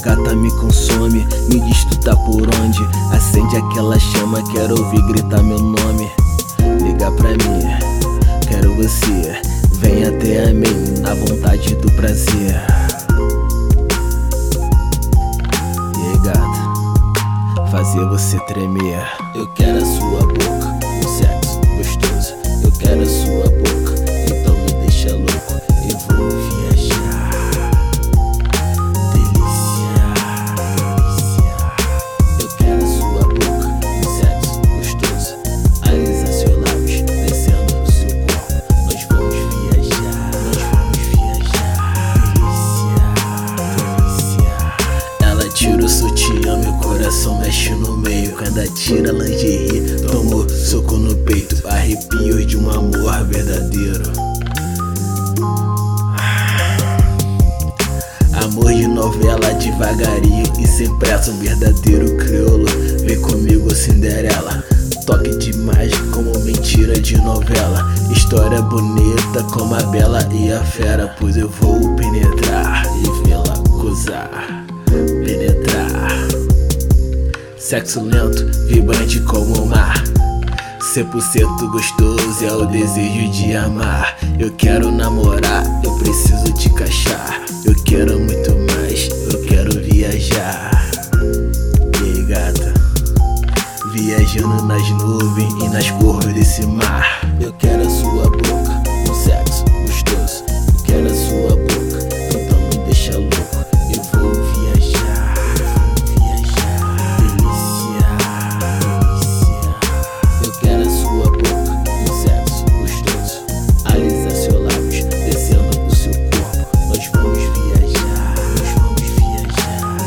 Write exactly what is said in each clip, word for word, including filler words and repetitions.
gata me consome. Me diz tu tá por onde? Acende aquela chama, quero ouvir gritar meu nome. Liga pra mim, quero você. Vem até a mim, na vontade do prazer. E aí, gata, fazer você tremer. Eu quero a sua boca, um sexo gostoso. Eu quero a sua boca, então me deixa louco. Eu vou viajar. Delícia, delícia. Eu quero a sua boca, um sexo gostoso. Alisa seus lábios, descendo no seu corpo. Nós vamos viajar, nós vamos viajar. Delícia, delícia. Ela tira o sutiã, meu coração mexe no meio. Quando atira lingerie, tomo soco no peito. Arrepios de um amor verdadeiro. Amor de novela, devagarinho e sem pressa. Um verdadeiro crioulo, vem comigo Cinderela. Toque de mágica como mentira de novela. História bonita como a Bela e a Fera. Pois eu vou penetrar e vê-la gozar. Penetrar. Sexo lento, vibrante como o mar. cem por cento gostoso é o desejo de amar. Eu quero namorar, eu preciso te cachar. Eu quero muito mais, eu quero viajar. E aí, gata, viajando nas nuvens e nas cores desse mar. Eu quero a sua boca, um sexo gostoso. Eu quero a sua boca, então me deixa louco. Eu vou viajar, vou viajar. Delícia, delícia. Eu quero a sua boca, um sexo gostoso. Alisa seus lábios, descendo no seu corpo. Nós vamos viajar, nós vamos viajar.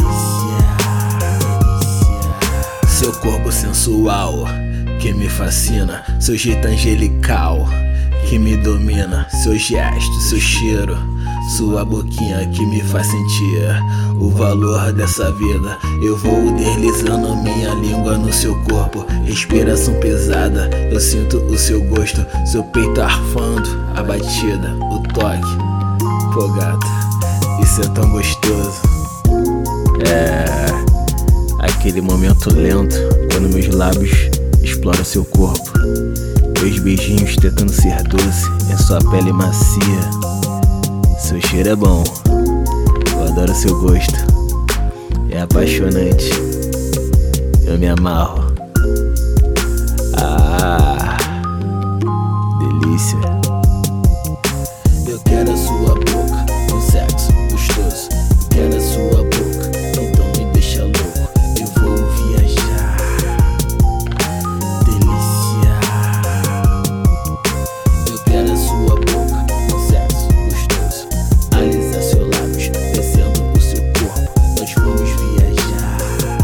Delícia, delícia. Seu corpo sensual que me fascina, seu jeito angelical que me domina, seu gesto, seu cheiro, sua boquinha que me faz sentir o valor dessa vida. Eu vou deslizando minha língua no seu corpo, respiração pesada, eu sinto o seu gosto, seu peito arfando, a batida, o toque. Pô, gata, isso é tão gostoso. É aquele momento lento, quando meus lábios exploram seu corpo, meus beijinhos tentando ser doce em sua pele macia. Seu cheiro é bom, eu adoro seu gosto, é apaixonante, eu me amarro. Ah, delícia. Eu quero a sua boca, um sexo gostoso. Eu quero a sua boca, então me deixa louco. Eu vou viajar. Delícia. Eu quero a sua boca, um sexo gostoso. Alisa seus lábios, descendo o seu corpo. Nós vamos viajar.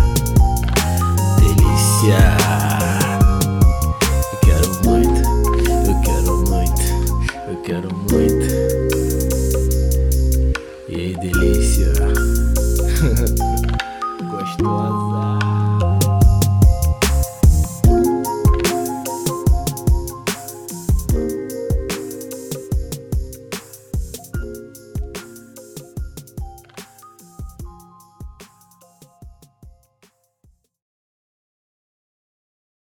Delícia. Eu quero muito, eu quero muito, eu quero muito. E aí, delícia. Gostosa.